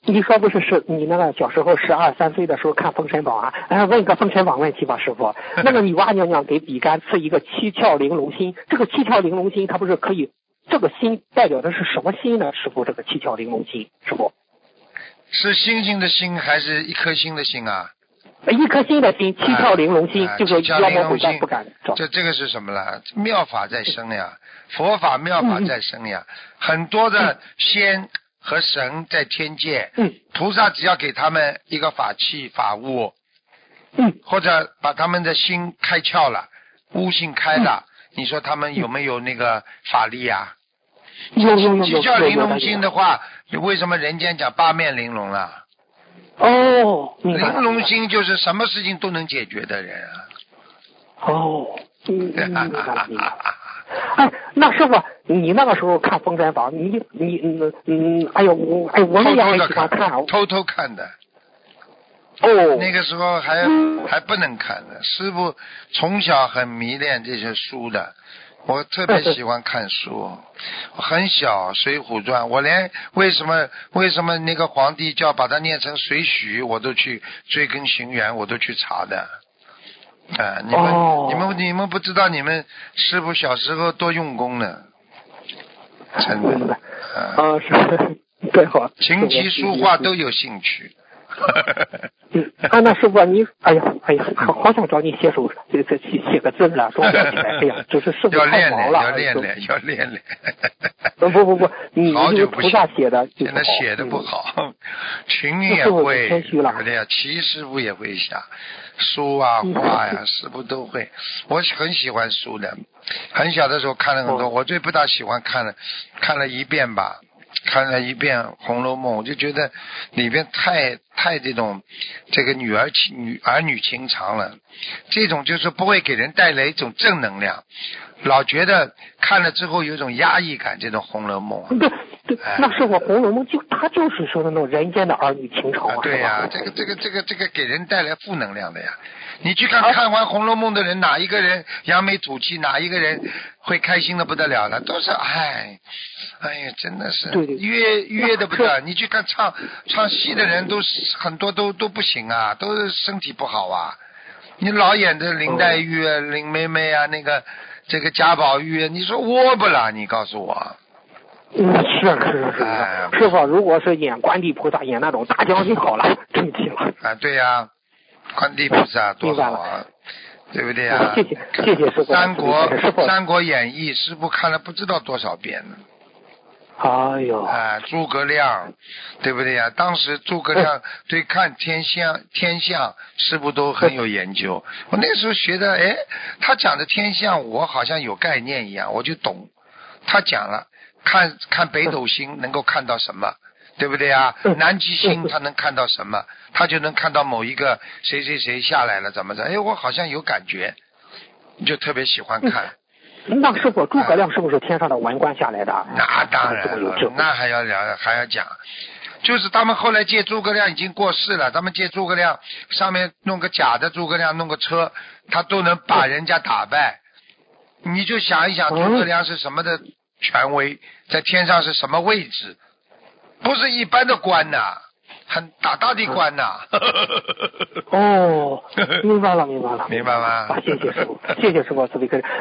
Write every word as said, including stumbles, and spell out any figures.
你说不是是你那个小时候十二三岁的时候看《封神榜》啊？哎，问个封神榜问题吧，师傅。那个女娲娘娘给比干赐一个七窍玲珑心，这个七窍玲珑心它不是可以，这个心代表的是什么心呢？师傅，这个七窍玲珑心，师傅是星星的星还是一颗星的星啊？ 一颗心的心，七窍玲珑心， 啊、 就是妖魔鬼怪不敢找。 这这个是什么了？妙法在生呀，佛法妙法在生呀，嗯、很多的仙和神在天界， 嗯， 菩萨只要给他们一个法器法物， 嗯， 或者把他们的心开窍了，悟性开了，嗯、你说他们有没有那个法力呀？ 有有有有。 七窍玲珑心的话，为什么人间讲八面玲珑了？ 哦， 玲珑心就是什么事情都能解决的人啊。 哦，嗯，明白了明白了。哎，那师傅，你那个时候看《封神榜》，你你嗯嗯，哎呦我哎我们也很喜欢看， 偷偷看的。 哦， 那个时候还、嗯、还不能看的，师傅从小很迷恋这些书的。我特别喜欢看书，我很小《水浒传》，我连为什么为什么那个皇帝叫把它念成水许，我都去追根寻源，我都去查的。啊、呃，你们、哦、你们你们不知道，你们师傅小时候多用功呢，真的。 啊、呃，是，对好。 琴棋书画都有兴趣。 嗯，啊，那师傅你，哎呀，哎呀，好好想找你写首这这写写个字了，说不起来，哎呀，就是师傅太忙了， 要练练，要练练。 不不不不，你你是菩萨写的， 现在写的不好，群也会，对不对呀？齐师傅也会下书啊、画呀，师傅都会。我很喜欢书的，很小的时候看了很多，我最不大喜欢看了，看了一遍吧。看了一遍《红楼梦》，我就觉得里边太太这种这个女儿情女儿女情长了，这种就是不会给人带来一种正能量，老觉得看了之后有一种压抑感。这种《红楼梦》啊， 对对，哎、那是我《红楼梦》就它就是说的那种人间的儿女情长啊。 对呀、啊，这个这个这个这个给人带来负能量的呀。你去看看完《红楼梦》的人，哪一个人扬眉吐气，哪一个人会开心的不得了了？都是哎，哎呀，真的是约约的不得了。你去看唱唱戏的人，都是很多都都不行啊，都是身体不好啊。你老演的林黛玉、啊、林妹妹啊，那个这个贾宝玉，你说窝不啦？你告诉我。 嗯，是是是是，哎、师傅，如果是演观地菩萨，演那种大将军好了，争气了。 啊，对呀、啊。观地菩萨多好啊，对不对啊？ 谢谢谢谢师傅。 三国三国演义师傅看了不知道多少遍呢。 哎呦！ 啊，诸葛亮，对不对呀、啊？当时诸葛亮对看天象天象师傅都很有研究。我那时候学的，哎，他讲的天象我好像有概念一样，我就懂。他讲了，看看北斗星能够看到什么。对不对啊？南极星他能看到什么？他就能看到某一个谁谁谁下来了，怎么着？哎，我好像有感觉，就特别喜欢看。 嗯、那师傅，诸葛亮是不是天上的文官下来的？ 哎、那当然了，那还要聊，还要讲。就是他们后来借诸葛亮已经过世了，他们借诸葛亮上面弄个假的诸葛亮，弄个车，他都能把人家打败。嗯、你就想一想，诸葛亮是什么的权威，在天上是什么位置？不是一般的官呐、啊，很大大的官呐、啊。 哦，明白了，明白了， 明白吗？ 啊，谢谢师傅，谢谢师傅慈悲开示。